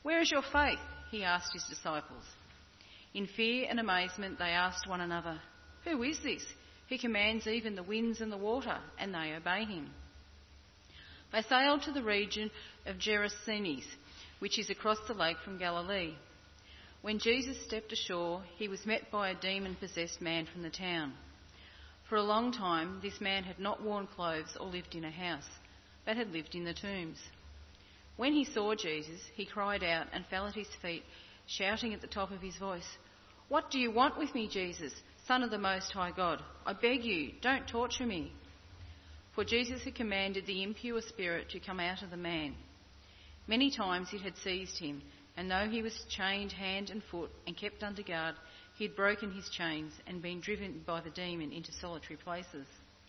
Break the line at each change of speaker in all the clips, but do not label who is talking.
"Where is your faith?" he asked his disciples. In fear and amazement they asked one another, "Who is this? He commands even the winds and the water, and they obey him." They sailed to the region of Gerasenes, which is across the lake from Galilee. When Jesus stepped ashore, he was met by a demon-possessed man from the town. For a long time, this man had not worn clothes or lived in a house, but had lived in the tombs. When he saw Jesus, he cried out and fell at his feet, shouting at the top of his voice, "What do you want with me, Jesus, Son of the Most High God? I beg you, don't torture me." For Jesus had commanded the impure spirit to come out of the man. Many times it had seized him, and though he was chained hand and foot and kept under guard, he had broken his chains and been driven by the demon into solitary places.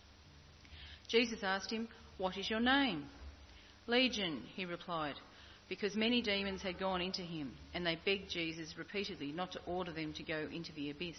Jesus asked him, "What is your name?" "Legion," he replied, because many demons had gone into him, and they begged Jesus repeatedly not to order them to go into the abyss.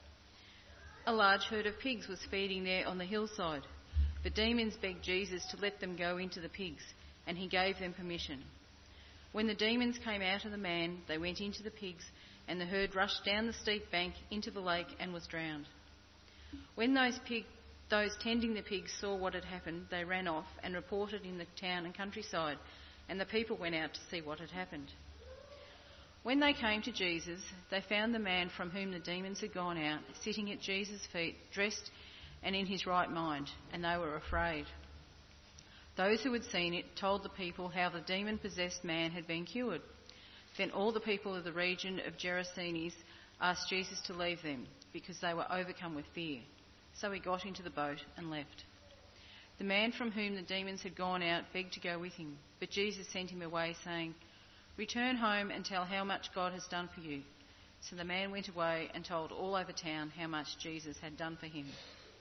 A large herd of pigs was feeding there on the hillside. The demons begged Jesus to let them go into the pigs, and he gave them permission. When the demons came out of the man, they went into the pigs, and the herd rushed down the steep bank into the lake and was drowned. When those tending the pigs saw what had happened, they ran off and reported in the town and countryside, and the people went out to see what had happened. When they came to Jesus, they found the man from whom the demons had gone out, sitting at Jesus' feet, dressed and in his right mind, and they were afraid. Those who had seen it told the people how the demon-possessed man had been cured. Then all the people of the region of Gerasenes asked Jesus to leave them, because they were overcome with fear. So he got into the boat and left. The man from whom the demons had gone out begged to go with him, but Jesus sent him away, saying, "Return home and tell how much God has done for you." So the man went away and told all over town how much Jesus had done for him.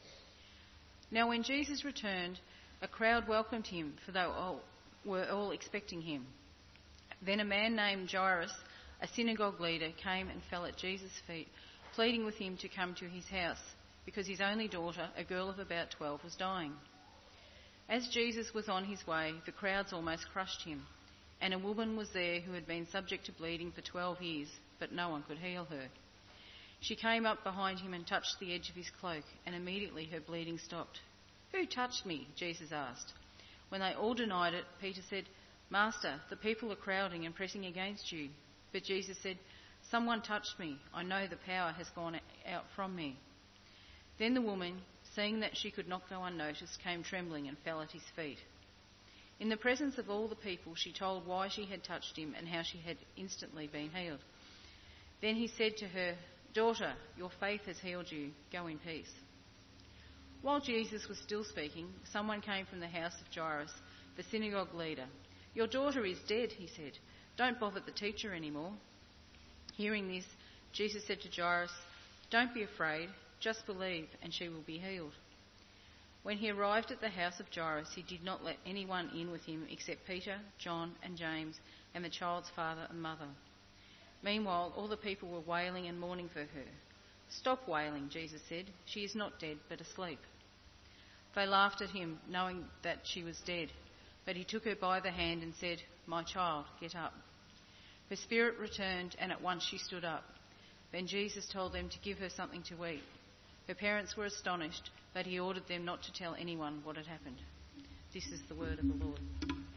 Now when Jesus returned, a crowd welcomed him, for they were all expecting him. Then a man named Jairus, a synagogue leader, came and fell at Jesus' feet, pleading with him to come to his house, because his only daughter, a girl of about 12, was dying. As Jesus was on his way, the crowds almost crushed him, and a woman was there who had been subject to bleeding for 12 years, but no one could heal her. She came up behind him and touched the edge of his cloak, and immediately her bleeding stopped. "Who touched me?" Jesus asked. When they all denied it, Peter said, "Master, the people are crowding and pressing against you." But Jesus said, "Someone touched me. I know the power has gone out from me." Then the woman, seeing that she could not go unnoticed, came trembling and fell at his feet. In the presence of all the people, she told why she had touched him and how she had instantly been healed. Then he said to her, "Daughter, your faith has healed you. Go in peace." While Jesus was still speaking, someone came from the house of Jairus, the synagogue leader. "Your daughter is dead," he said. "Don't bother the teacher anymore." Hearing this, Jesus said to Jairus, "Don't be afraid, just believe and she will be healed." When he arrived at the house of Jairus, he did not let anyone in with him except Peter, John and James and the child's father and mother. Meanwhile, all the people were wailing and mourning for her. "Stop wailing," Jesus said. "She is not dead, but asleep." They laughed at him, knowing that she was dead, but he took her by the hand and said, "My child, get up." Her spirit returned, and at once she stood up. Then Jesus told them to give her something to eat. Her parents were astonished, but he ordered them not to tell anyone what had happened. This is the word of the Lord.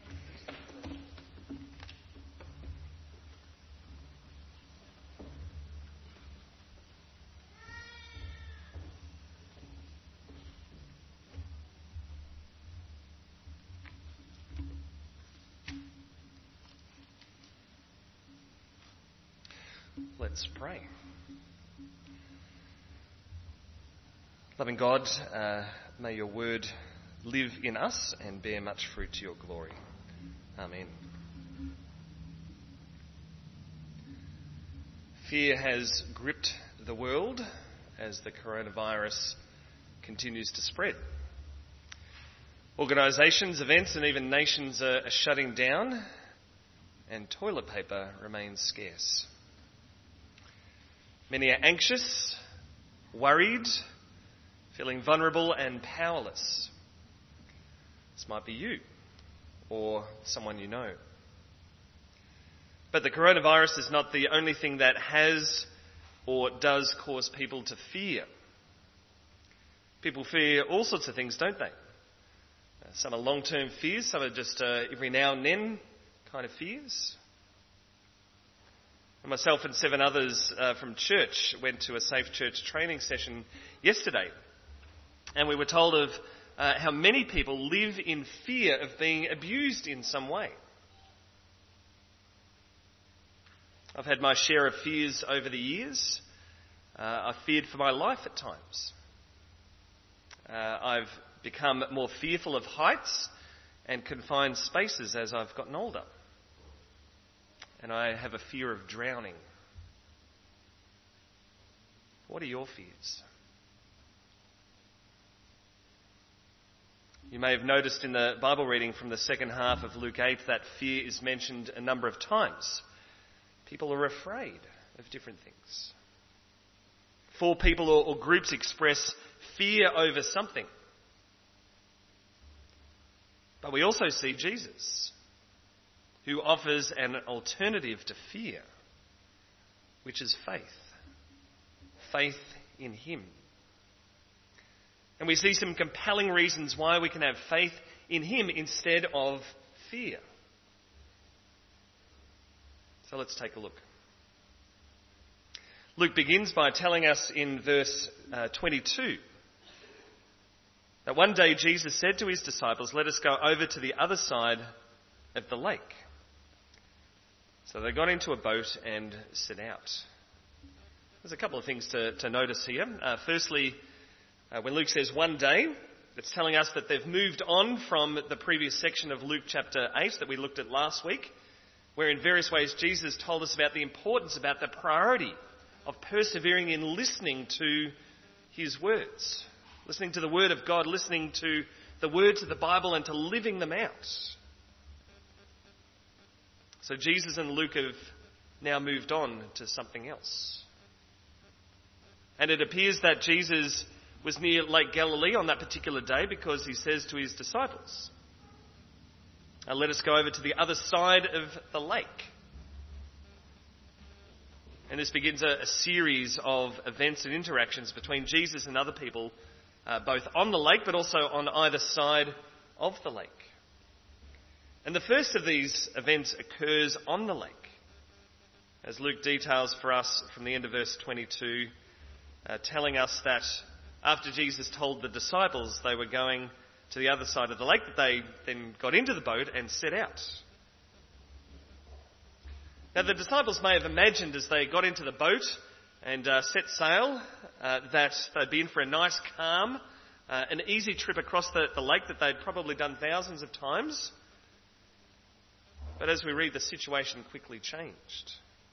Let's pray. Loving God, may your word live in us and bear much fruit to your glory. Amen. Fear has gripped the world as the coronavirus continues to spread. Organisations, events and even nations are shutting down, and toilet paper remains scarce. Many are anxious, worried, feeling vulnerable and powerless. This might be you or someone you know. But the coronavirus is not the only thing that has or does cause people to fear. People fear all sorts of things, don't they? Some are long-term fears, some are just every now and then kind of fears. And myself and 7 others from church went to a Safe Church training session yesterday. And we were told of how many people live in fear of being abused in some way. I've had my share of fears over the years. I've feared for my life at times. I've become more fearful of heights and confined spaces as I've gotten older. And I have a fear of drowning. What are your fears? You may have noticed in the Bible reading from the second half of Luke 8 that fear is mentioned a number of times. People are afraid of different things. 4 people or groups express fear over something. But we also see Jesus, who offers an alternative to fear, which is faith. Faith in him. And we see some compelling reasons why we can have faith in him instead of fear. So let's take a look. Luke begins by telling us in verse 22 that one day Jesus said to his disciples, "Let us go over to the other side of the lake." So they got into a boat and set out. There's a couple of things to notice here. Firstly, when Luke says one day, it's telling us that they've moved on from the previous section of Luke chapter 8 that we looked at last week, where in various ways Jesus told us about the importance, about the priority of persevering in listening to his words, listening to the word of God, listening to the words of the Bible and to living them out. So Jesus and Luke have now moved on to something else. And it appears that Jesus was near Lake Galilee on that particular day because he says to his disciples, "Let us go over to the other side of the lake." And this begins a series of events and interactions between Jesus and other people, both on the lake but also on either side of the lake. And the first of these events occurs on the lake, as Luke details for us from the end of verse 22, telling us that after Jesus told the disciples they were going to the other side of the lake, that they then got into the boat and set out. Now the disciples may have imagined as they got into the boat and set sail that they'd be in for a nice, calm, an easy trip across the lake that they'd probably done thousands of times. But as we read, the situation quickly changed.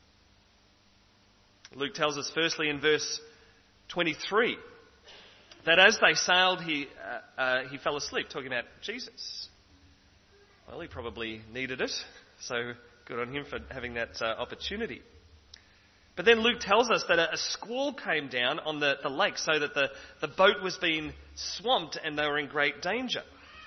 Luke tells us firstly in verse 23 that as they sailed, he fell asleep, talking about Jesus. Well, he probably needed it, so good on him for having that opportunity. But then Luke tells us that a squall came down on the lake so that the boat was being swamped and they were in great danger.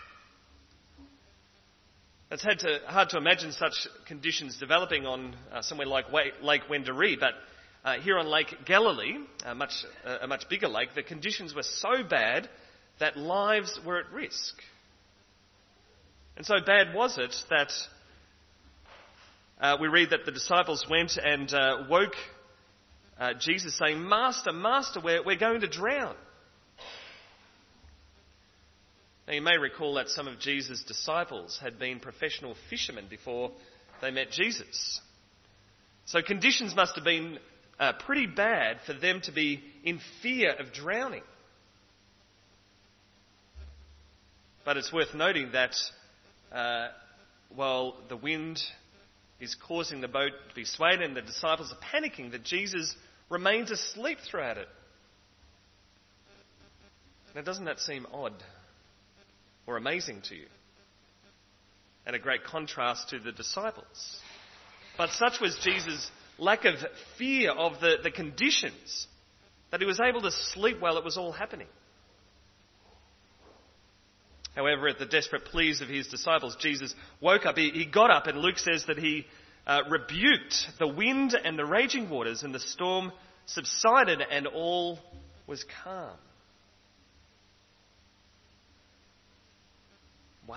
It's hard to imagine such conditions developing on somewhere like Lake Wendouree, but here on Lake Galilee, a much bigger lake, the conditions were so bad that lives were at risk. And so bad was it that we read that the disciples went and woke Jesus saying, "Master, Master, we're going to drown." Now you may recall that some of Jesus' disciples had been professional fishermen before they met Jesus. So conditions must have been pretty bad for them to be in fear of drowning. But it's worth noting that while the wind is causing the boat to be swayed and the disciples are panicking, that Jesus remains asleep throughout it. Now, doesn't that seem odd or amazing to you? And a great contrast to the disciples. But such was Jesus' lack of fear of the conditions that he was able to sleep while it was all happening. However, at the desperate pleas of his disciples, Jesus woke up. He got up, and Luke says that he rebuked the wind and the raging waters, and the storm subsided and all was calm. Wow.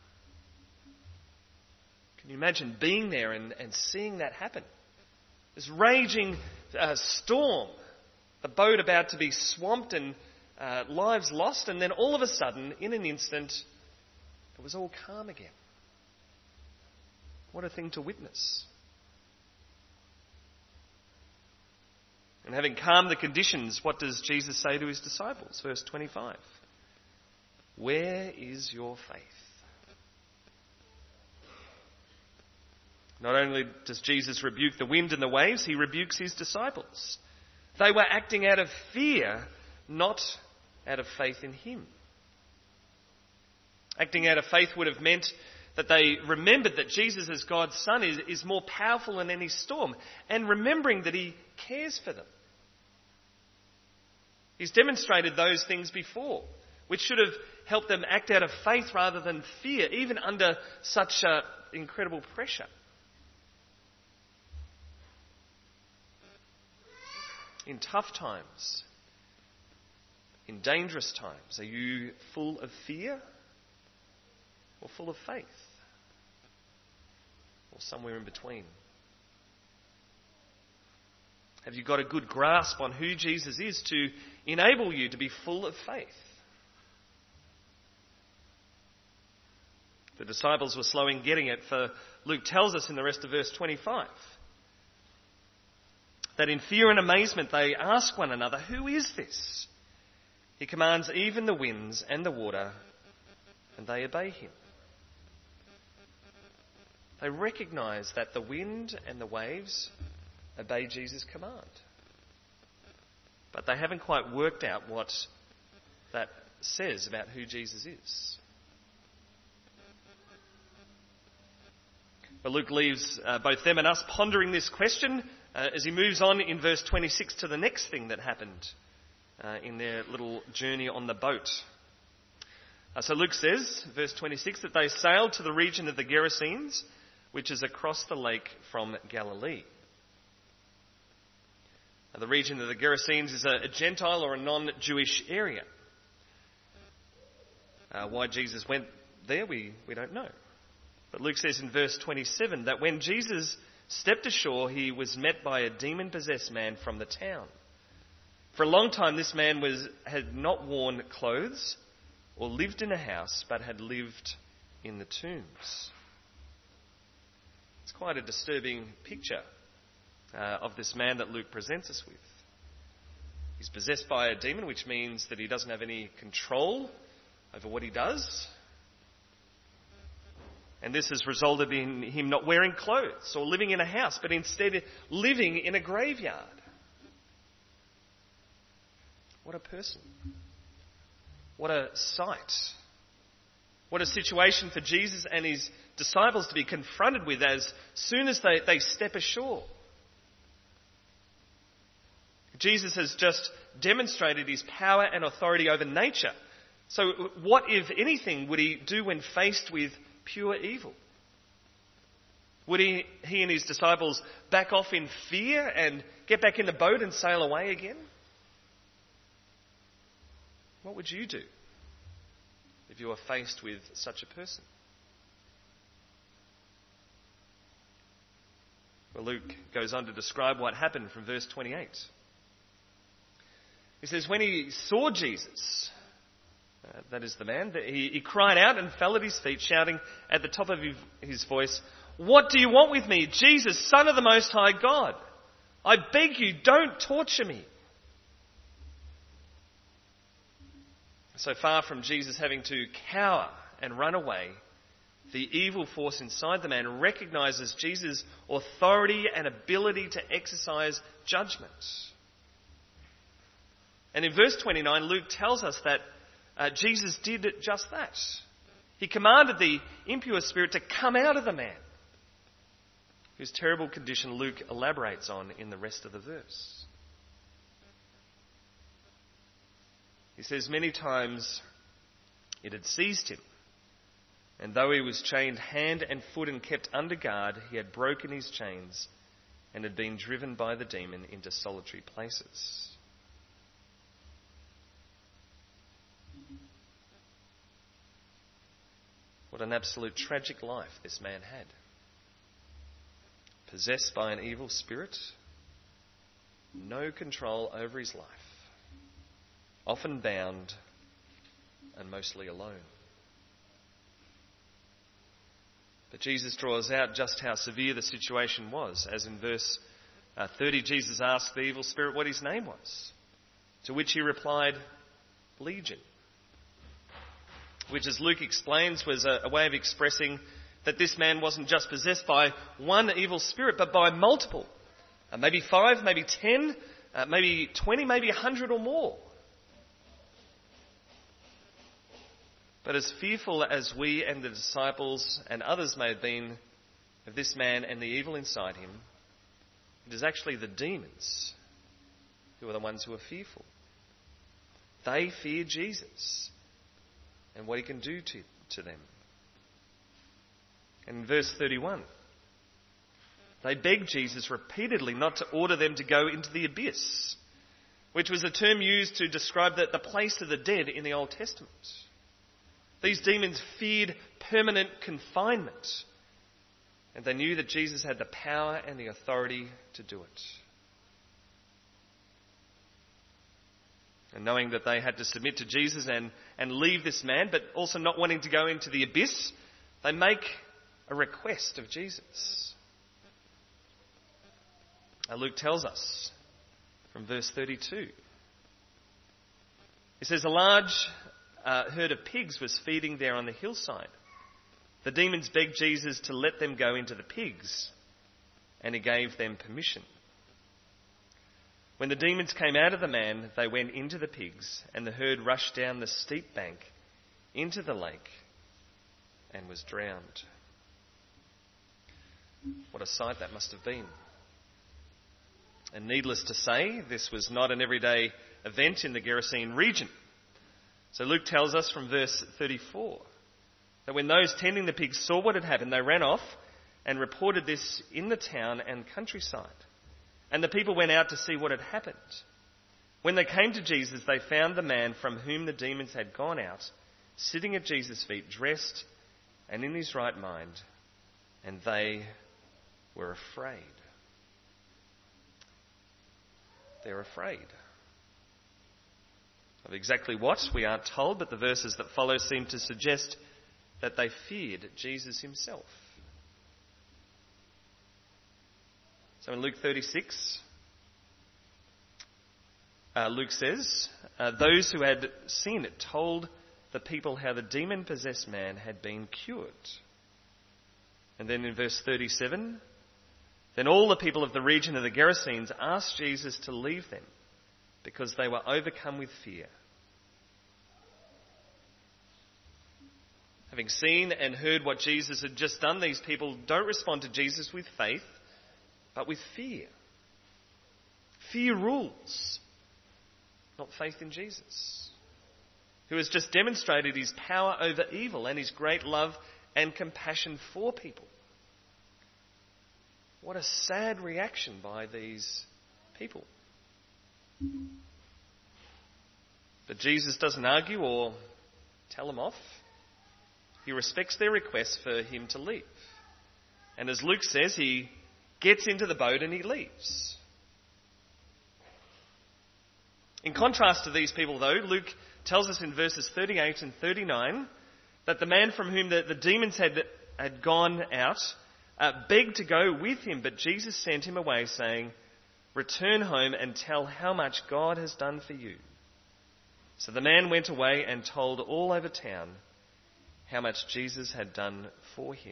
Can you imagine being there and seeing that happen? This raging storm, the boat about to be swamped and lives lost, and then all of a sudden, in an instant, it was all calm again. What a thing to witness. And having calmed the conditions, what does Jesus say to his disciples? Verse 25. Where is your faith? Not only does Jesus rebuke the wind and the waves, he rebukes his disciples. They were acting out of fear, not out of faith in him. Acting out of faith would have meant that they remembered that Jesus as God's Son is more powerful than any storm, and remembering that he cares for them. He's demonstrated those things before, which should have helped them act out of faith rather than fear, even under such incredible pressure. In tough times, in dangerous times, are you full of fear or full of faith? Or somewhere in between? Have you got a good grasp on who Jesus is to enable you to be full of faith? The disciples were slow in getting it, for Luke tells us in the rest of verse 25 that in fear and amazement they ask one another, "Who is this? He commands even the winds and the water, and they obey him." They recognise that the wind and the waves obey Jesus' command. But they haven't quite worked out what that says about who Jesus is. But Luke leaves both them and us pondering this question as he moves on in verse 26 to the next thing that happened in their little journey on the boat. So Luke says, verse 26, that they sailed to the region of the Gerasenes, which is across the lake from Galilee. Now, the region of the Gerasenes is a Gentile or a non-Jewish area. Why Jesus went there, we don't know. But Luke says in verse 27 that when Jesus stepped ashore, he was met by a demon-possessed man from the town. For a long time, this man had not worn clothes or lived in a house, but had lived in the tombs. It's quite a disturbing picture of this man that Luke presents us with. He's possessed by a demon, which means that he doesn't have any control over what he does. And this has resulted in him not wearing clothes or living in a house, but instead living in a graveyard. What a person. What a sight. What a situation for Jesus and his disciples to be confronted with as soon as they step ashore. Jesus has just demonstrated his power and authority over nature. So what, if anything, would he do when faced with pure evil? Would he and his disciples back off in fear and get back in the boat and sail away again? What would you do if you were faced with such a person? Well, Luke goes on to describe what happened from verse 28. He says, when he saw Jesus, that is the man, he cried out and fell at his feet, shouting at the top of his voice, "What do you want with me, Jesus, Son of the Most High God? I beg you, don't torture me." So far from Jesus having to cower and run away, the evil force inside the man recognises Jesus' authority and ability to exercise judgment. And in verse 29, Luke tells us that Jesus did just that. He commanded the impure spirit to come out of the man, whose terrible condition Luke elaborates on in the rest of the verse. He says many times it had seized him, And though he was chained hand and foot and kept under guard, he had broken his chains and had been driven by the demon into solitary places. What an absolute tragic life this man had. Possessed by an evil spirit, no control over his life, often bound and mostly alone. But Jesus draws out just how severe the situation was, as in verse 30 Jesus asked the evil spirit what his name was, to which he replied, Legion, which, as Luke explains, was a way of expressing that this man wasn't just possessed by one evil spirit, but by multiple. Maybe 5, maybe 10, maybe 20, maybe 100 or more. But as fearful as we and the disciples and others may have been of this man and the evil inside him, it is actually the demons who are the ones who are fearful. They fear Jesus and what he can do to them. And in verse 31, they begged Jesus repeatedly not to order them to go into the abyss, which was a term used to describe the place of the dead in the Old Testament. These demons feared permanent confinement, and they knew that Jesus had the power and the authority to do it. And knowing that they had to submit to Jesus and leave this man, but also not wanting to go into the abyss, they make a request of Jesus. Luke tells us from verse 32. He says, a large herd of pigs was feeding there on the hillside. The demons begged Jesus to let them go into the pigs, and he gave them permission. When the demons came out of the man, they went into the pigs, and the herd rushed down the steep bank into the lake and was drowned. What a sight that must have been. And needless to say, this was not an everyday event in the Gerasene region. So Luke tells us from verse 34 that when those tending the pigs saw what had happened, they ran off and reported this in the town and countryside. And the people went out to see what had happened. When they came to Jesus, they found the man from whom the demons had gone out, sitting at Jesus' feet, dressed and in his right mind, and they were afraid. They're afraid. Of exactly what, we aren't told, but the verses that follow seem to suggest that they feared Jesus himself. So in Luke 36, Luke says, those who had seen it told the people how the demon-possessed man had been cured. And then in verse 37, then all the people of the region of the Gerasenes asked Jesus to leave them because they were overcome with fear. Having seen and heard what Jesus had just done, these people don't respond to Jesus with faith, but with fear. Fear rules, not faith in Jesus, who has just demonstrated his power over evil and his great love and compassion for people. What a sad reaction by these people. But Jesus doesn't argue or tell them off. He respects their request for him to leave. And as Luke says, he gets into the boat and he leaves. In contrast to these people, though, Luke tells us in verses 38 and 39 that the man from whom the demons had gone out begged to go with him, but Jesus sent him away, saying, "Return home and tell how much God has done for you." So the man went away and told all over town how much Jesus had done for him.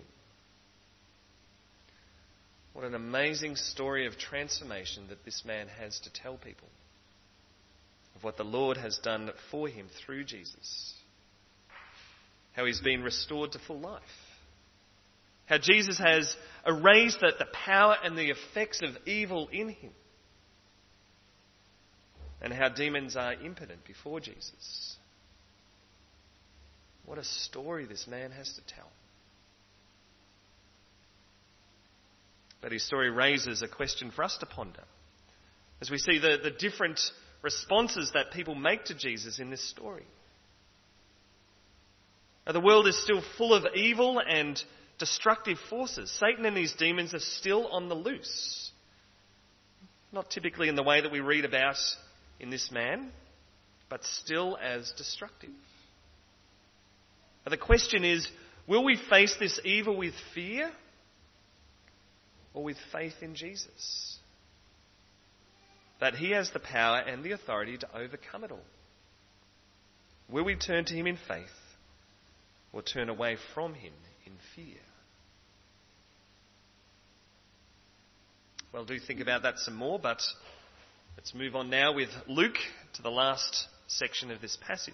What an amazing story of transformation that this man has to tell people of what the Lord has done for him through Jesus. How he's been restored to full life. How Jesus has erased the power and the effects of evil in him. And how demons are impotent before Jesus. What a story this man has to tell. But his story raises a question for us to ponder, as we see the different responses that people make to Jesus in this story. Now, the world is still full of evil and destructive forces. Satan and his demons are still on the loose. Not typically in the way that we read about in this man, but still as destructive. But the question is, will we face this evil with fear or with faith in Jesus? That he has the power and the authority to overcome it all. Will we turn to him in faith or turn away from him in fear? Well, do think about that some more, but let's move on now with Luke to the last section of this passage.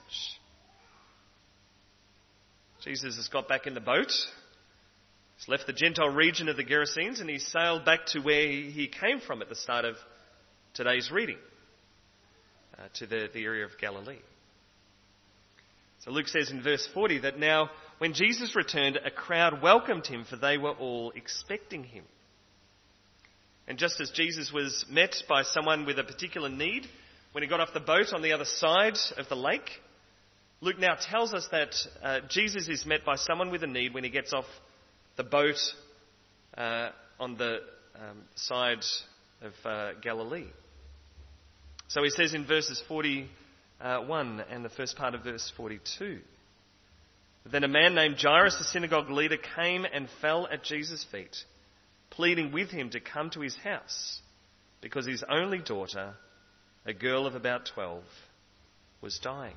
Jesus has got back in the boat. He's left the Gentile region of the Gerasenes and he sailed back to where he came from at the start of today's reading, to the area of Galilee. So Luke says in verse 40 that now when Jesus returned, a crowd welcomed him, for they were all expecting him. And just as Jesus was met by someone with a particular need when he got off the boat on the other side of the lake, Luke now tells us that Jesus is met by someone with a need when he gets off the boat on the side of Galilee. So he says in verses 41 and the first part of verse 42, then a man named Jairus, the synagogue leader, came and fell at Jesus' feet, pleading with him to come to his house because his only daughter, a girl of about 12, was dying.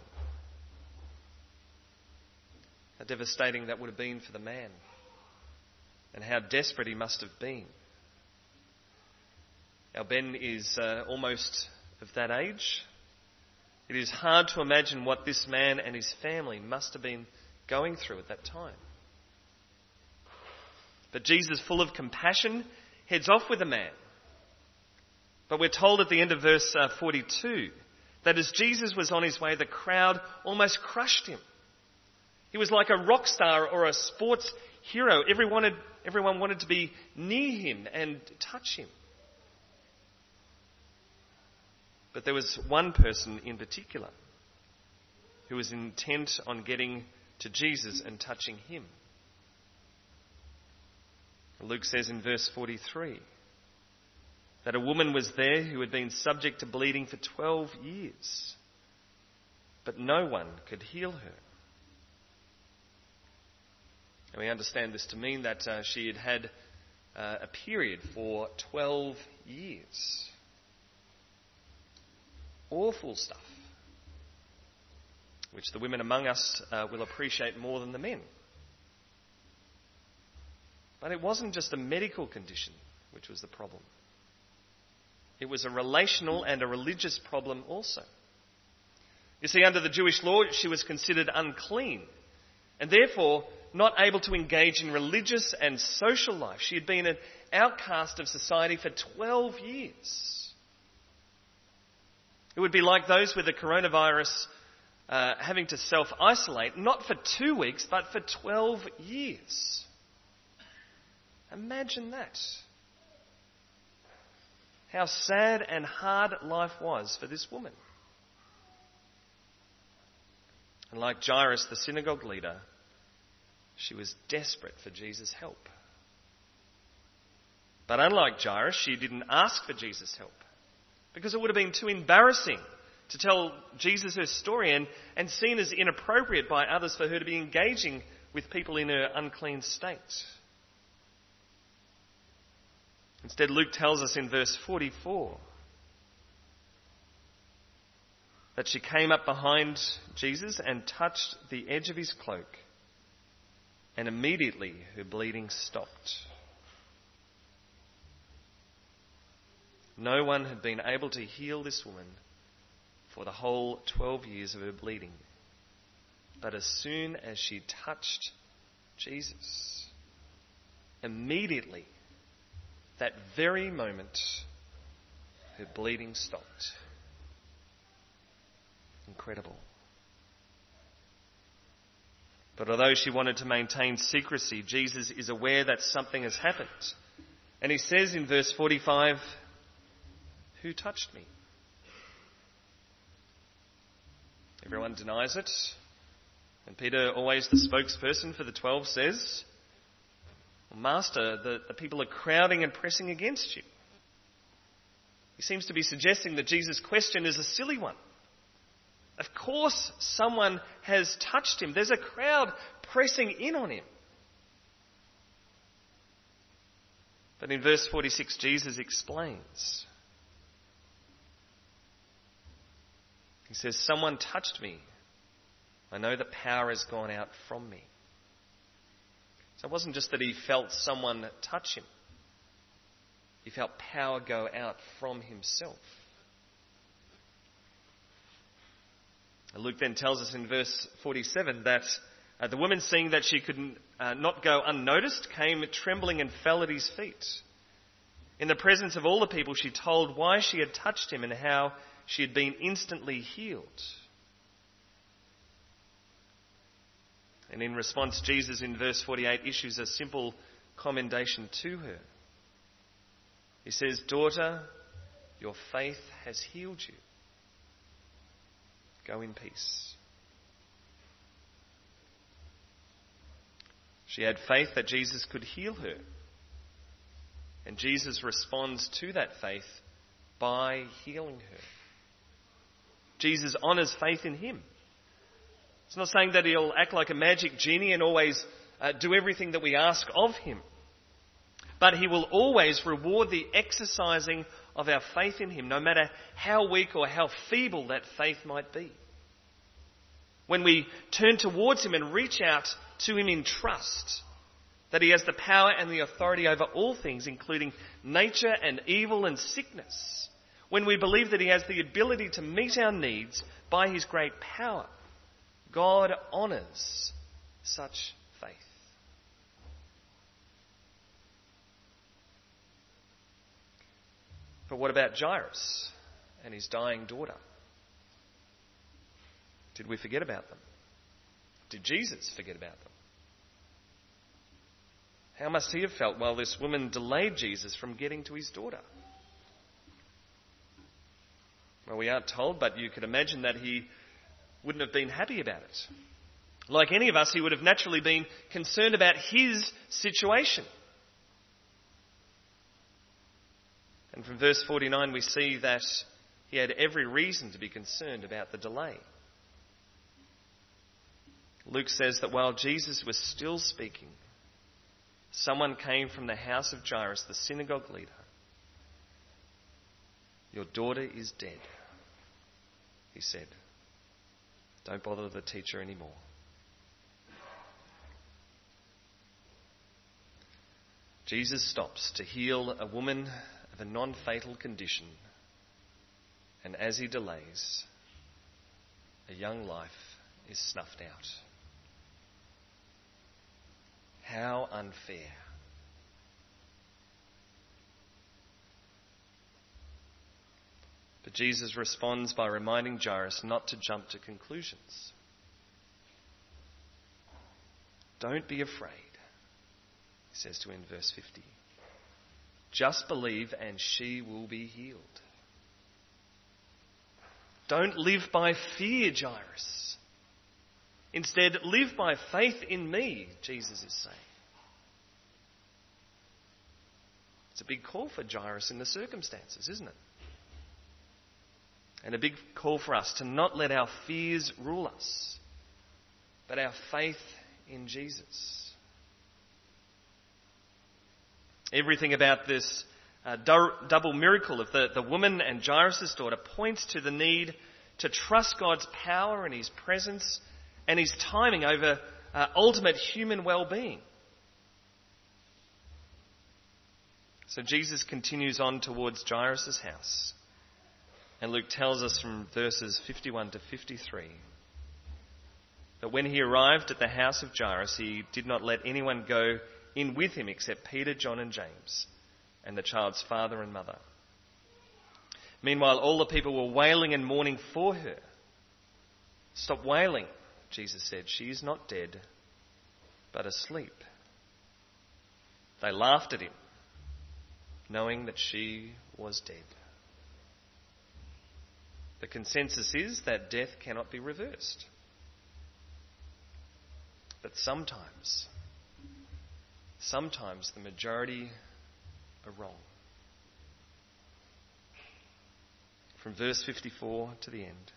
How devastating that would have been for the man, and how desperate he must have been. Our Ben is almost of that age. It is hard to imagine what this man and his family must have been going through at that time. But Jesus, full of compassion, heads off with the man. But we're told at the end of verse 42 that as Jesus was on his way, the crowd almost crushed him. He was like a rock star or a sports hero. Everyone wanted to be near him and touch him. But there was one person in particular who was intent on getting to Jesus and touching him. Luke says in verse 43 that a woman was there who had been subject to bleeding for 12 years, but no one could heal her. And we understand this to mean that she had had a period for 12 years. Awful stuff, which the women among us will appreciate more than the men. But it wasn't just a medical condition which was the problem. It was a relational and a religious problem also. You see, under the Jewish law, she was considered unclean and therefore not able to engage in religious and social life. She had been an outcast of society for 12 years. It would be like those with the coronavirus having to self-isolate, not for 2 weeks, but for 12 years. Imagine that. How sad and hard life was for this woman. And like Jairus, the synagogue leader, she was desperate for Jesus' help. But unlike Jairus, she didn't ask for Jesus' help, because it would have been too embarrassing to tell Jesus her story and seen as inappropriate by others for her to be engaging with people in her unclean state. Instead, Luke tells us in verse 44 that she came up behind Jesus and touched the edge of his cloak, and immediately her bleeding stopped. No one had been able to heal this woman for the whole 12 years of her bleeding. But as soon as she touched Jesus, immediately, that very moment, her bleeding stopped. Incredible. But although she wanted to maintain secrecy, Jesus is aware that something has happened. And he says in verse 45, "Who touched me?" Everyone denies it. And Peter, always the spokesperson for the 12, says, "Master, the people are crowding and pressing against you." He seems to be suggesting that Jesus' question is a silly one. Of course someone has touched him. There's a crowd pressing in on him. But in verse 46, Jesus explains. He says, "Someone touched me. I know the power has gone out from me." So it wasn't just that he felt someone touch him. He felt power go out from himself. Luke then tells us in verse 47 that the woman, seeing that she could not go unnoticed, came trembling and fell at his feet. In the presence of all the people, she told why she had touched him and how she had been instantly healed. And in response, Jesus in verse 48 issues a simple commendation to her. He says, "Daughter, your faith has healed you. Go in peace." She had faith that Jesus could heal her. And Jesus responds to that faith by healing her. Jesus honours faith in him. It's not saying that he'll act like a magic genie and always do everything that we ask of him. But he will always reward the exercising of our faith in him, no matter how weak or how feeble that faith might be. When we turn towards him and reach out to him in trust, that he has the power and the authority over all things, including nature and evil and sickness. When we believe that he has the ability to meet our needs by his great power, God honours such faith. But what about Jairus and his dying daughter? Did we forget about them? Did Jesus forget about them? How must he have felt while this woman delayed Jesus from getting to his daughter? Well, we aren't told, but you could imagine that he wouldn't have been happy about it. Like any of us, he would have naturally been concerned about his situation. And from verse 49, we see that he had every reason to be concerned about the delay. Luke says that while Jesus was still speaking, someone came from the house of Jairus, the synagogue leader. "Your daughter is dead," he said. "Don't bother the teacher anymore." Jesus stops to heal a woman of a non-fatal condition, and as he delays, a young life is snuffed out. How unfair. But Jesus responds by reminding Jairus not to jump to conclusions. "Don't be afraid," he says to her in verse 50. "Just believe and she will be healed." Don't live by fear, Jairus. Instead, live by faith in me, Jesus is saying. It's a big call for Jairus in the circumstances, isn't it? And a big call for us to not let our fears rule us, but our faith in Jesus. Everything about this double miracle of the woman and Jairus' daughter points to the need to trust God's power and his presence and his timing over ultimate human well-being. So Jesus continues on towards Jairus' house. And Luke tells us from verses 51 to 53 that when he arrived at the house of Jairus, he did not let anyone go in with him except Peter, John and James, and the child's father and mother. Meanwhile, all the people were wailing and mourning for her. "Stop wailing," Jesus said. "She is not dead, but asleep. They laughed at him, knowing that she was dead. The consensus is that death cannot be reversed. But sometimes the majority are wrong. From verse 54 to the end.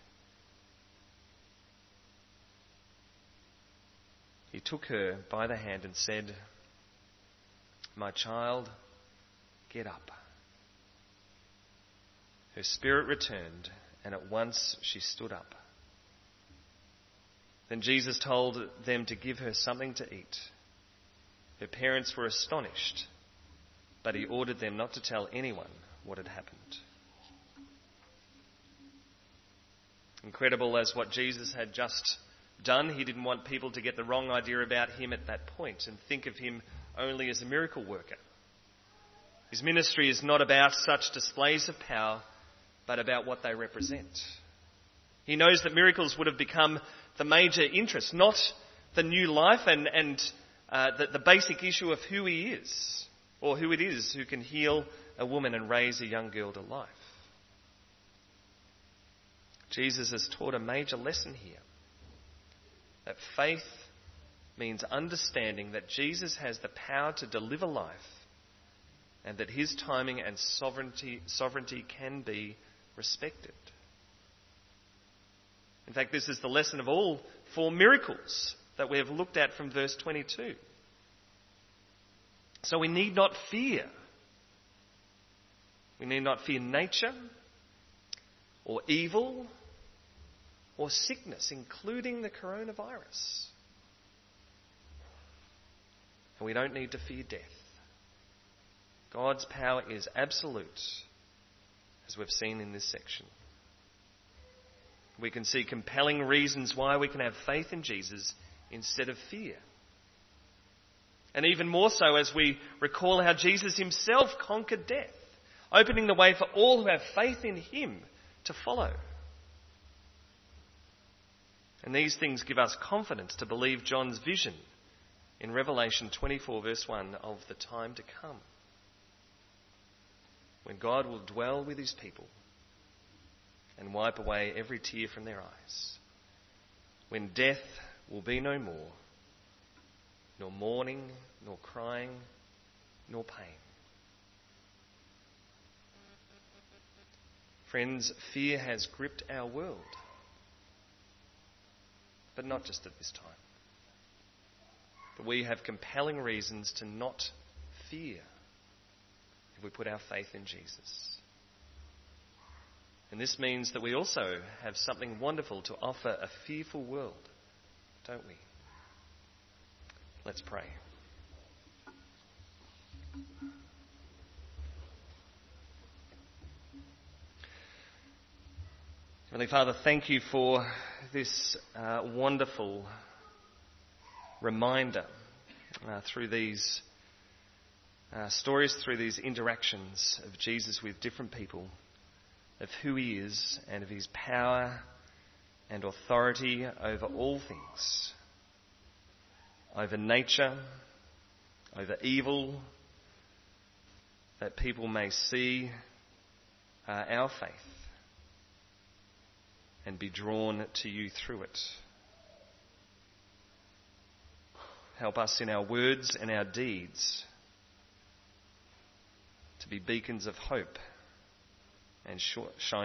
He took her by the hand and said, "My child, get up." Her spirit returned, and at once she stood up. Then Jesus told them to give her something to eat. Her parents were astonished, but he ordered them not to tell anyone what had happened. Incredible as what Jesus had just done, he didn't want people to get the wrong idea about him at that point and think of him only as a miracle worker. His ministry is not about such displays of power, but about what they represent. He knows that miracles would have become the major interest, not the new life and the basic issue of who he is, or who it is who can heal a woman and raise a young girl to life. Jesus has taught a major lesson here. That faith means understanding that Jesus has the power to deliver life and that his timing and sovereignty can be respected. In fact, this is the lesson of all four miracles that we have looked at from verse 22. So we need not fear. We need not fear nature or evil or sickness, including the coronavirus. And we don't need to fear death. God's power is absolute, as we've seen in this section. We can see compelling reasons why we can have faith in Jesus instead of fear. And even more so as we recall how Jesus himself conquered death, opening the way for all who have faith in him to follow. And these things give us confidence to believe John's vision in Revelation 24 verse 1 of the time to come, when God will dwell with his people and wipe away every tear from their eyes, when death will be no more, nor mourning, nor crying, nor pain. Friends, fear has gripped our world, but not just at this time. But we have compelling reasons to not fear if we put our faith in Jesus. And this means that we also have something wonderful to offer a fearful world, don't we? Let's pray. Heavenly Father, thank you for this wonderful reminder through these stories, through these interactions of Jesus with different people, of who he is and of his power and authority over all things, over nature, over evil, that people may see our faith and be drawn to you through it. Help us in our words and our deeds to be beacons of hope and shine